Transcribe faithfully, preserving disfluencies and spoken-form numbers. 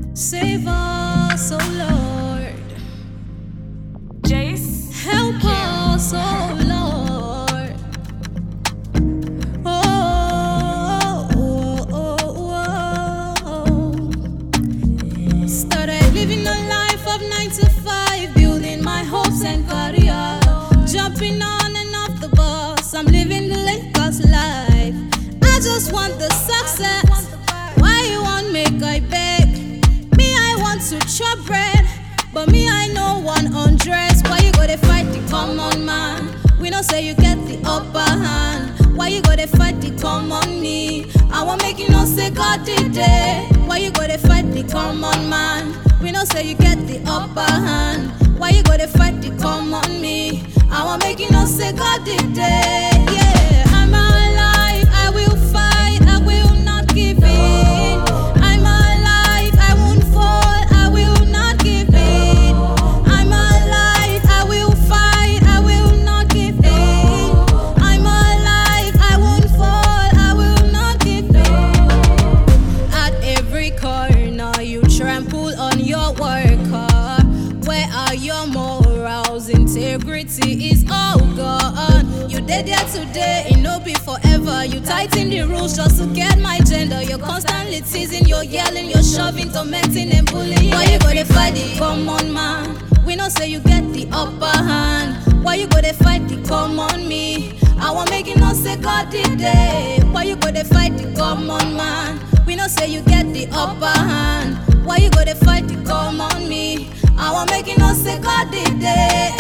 Save us, oh Lord. Jace. Help us, oh Lord. Oh, oh, oh, oh. Started living a life of nine to five, building my hopes and career. Jumping on and off the bus, I'm living the Lakers life. I just want the success. Why you want make I beg? Me, I want to chop bread, but me, I know one hundred. Why you gotta fight the common man? We don't say you get the upper hand. Why you gotta fight the common me? I want make you know say God did it. Why you gotta fight the common man? We don't say you get the upper hand. Why you gotta fight the common me? I want make you know say God did it. Yeah, I'm alive, I will fight, I will not give in. I'm alive, I won't fall, I will not give in. I'm alive, I will fight, I will not give in. I'm alive, I won't fall, I will not give in. At every corner you trample on your worker. Where are your morals? Integrity is all gone. You dead there today, it no be forever. You tighten the rules just to get my gender. You're constantly teasing, you're yelling, you're shoving, tormenting and bullying. Why you gotta fight the common man? We don't say you get the upper hand. Why you gotta fight the common me? I want make you know say God did it. Why you gotta fight the common man? We don't say you get the upper hand. Why you gotta fight the common me? I want make you know say God did it.